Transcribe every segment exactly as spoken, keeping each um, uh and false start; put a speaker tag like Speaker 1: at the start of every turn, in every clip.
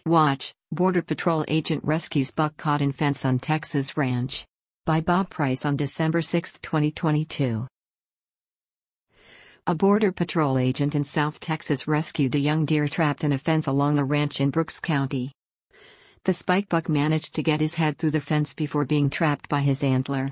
Speaker 1: Watch, Border Patrol agent rescues buck caught in fence on Texas ranch. By Bob Price on December sixth, twenty twenty-two. A Border Patrol agent in South Texas rescued a young deer trapped in a fence along a ranch in Brooks County. The spike buck managed to get his head through the fence before being trapped by his antler.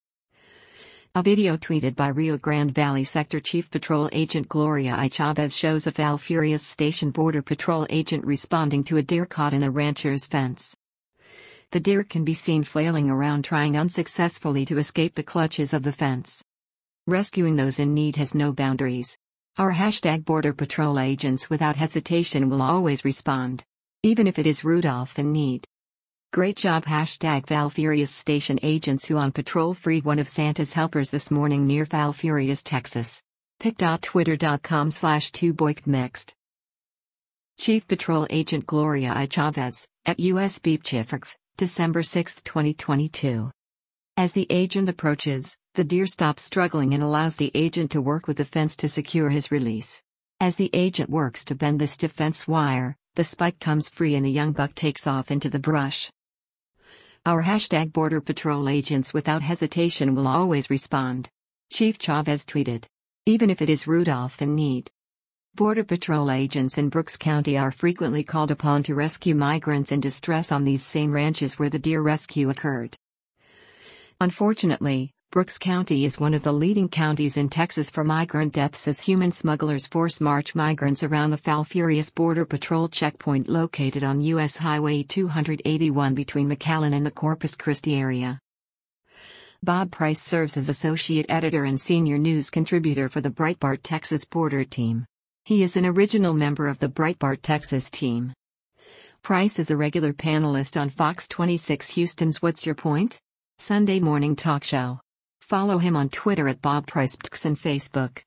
Speaker 1: A video tweeted by Rio Grande Valley Sector Chief Patrol Agent Gloria I. Chavez shows a Falfurrias Station Border Patrol agent responding to a deer caught in a rancher's fence. The deer can be seen flailing around trying unsuccessfully to escape the clutches of the fence. Rescuing those in need has no boundaries. Our hashtag Border Patrol agents without hesitation will always respond. Even if it is Rudolph in need. Great job hashtag Falfurrias Station agents who on patrol freed one of Santa's helpers this morning near Falfurrias, Texas. pic.twitter.com slash two boyked Chief Patrol Agent Gloria I. Chavez, at U S Beep Chifrkv, December sixth, twenty twenty-two. As the agent approaches, the deer stops struggling and allows the agent to work with the fence to secure his release. As the agent works to bend the stiff fence wire, the spike comes free and the young buck takes off into the brush. Our hashtag Border Patrol agents without hesitation will always respond. Chief Chavez tweeted. Even if it is Rudolph in need. Border Patrol agents in Brooks County are frequently called upon to rescue migrants in distress on these same ranches where the deer rescue occurred. Unfortunately, Brooks County is one of the leading counties in Texas for migrant deaths as human smugglers force march migrants around the Falfurrias Border Patrol checkpoint located on U S Highway two eighty-one between McAllen and the Corpus Christi area. Bob Price serves as associate editor and senior news contributor for the Breitbart Texas Border Team. He is an original member of the Breitbart Texas team. Price is a regular panelist on Fox twenty-six Houston's What's Your Point? Sunday morning talk show. Follow him on Twitter at Bob Price and Facebook.